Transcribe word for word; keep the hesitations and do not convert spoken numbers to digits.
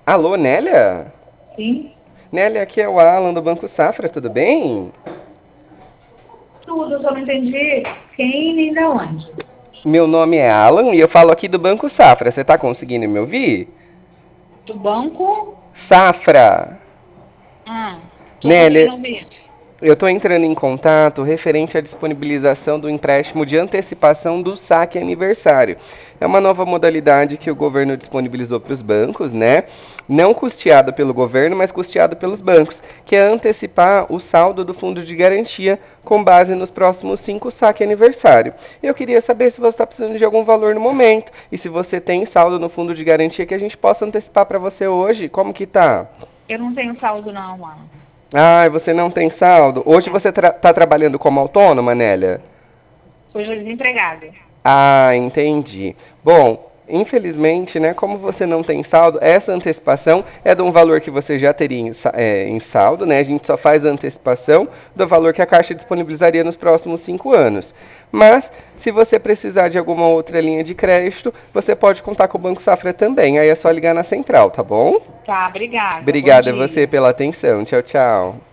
Alô, Nélia? Sim, Nélia, aqui é o Alan do Banco Safra, tudo bem? tudo, eu só não entendi quem nem da onde. Meu nome é Alan e eu falo aqui do Banco Safra. Você tá conseguindo me ouvir? Do banco? Safra! Ah, tô Nélia, conseguindo ouvir. eu tô entrando em contato referente à disponibilização do empréstimo de antecipação do saque aniversário. É uma nova modalidade que o governo disponibilizou para os bancos, né? Não custeado pelo governo, mas custeado pelos bancos, que é antecipar o saldo do fundo de garantia com base nos próximos cinco saque aniversário. Eu queria saber se você está precisando de algum valor no momento e se você tem saldo no fundo de garantia que a gente possa antecipar para você hoje. Como que tá? Eu não tenho saldo não, mano. Ah, você não tem saldo? Hoje Não, você está trabalhando como autônoma, Nélia? hoje eu desempregada. Ah, entendi. Bom, infelizmente, né, como você não tem saldo, essa antecipação é de um valor que você já teria em, sa- é, em saldo, né? A gente só faz a antecipação do valor que a Caixa disponibilizaria nos próximos cinco anos. Mas, se você precisar de alguma outra linha de crédito, você pode contar com o Banco Safra também. Aí é só ligar na central, tá bom? Tá, obrigada. Bom Obrigada a você dia. pela atenção. Tchau, tchau.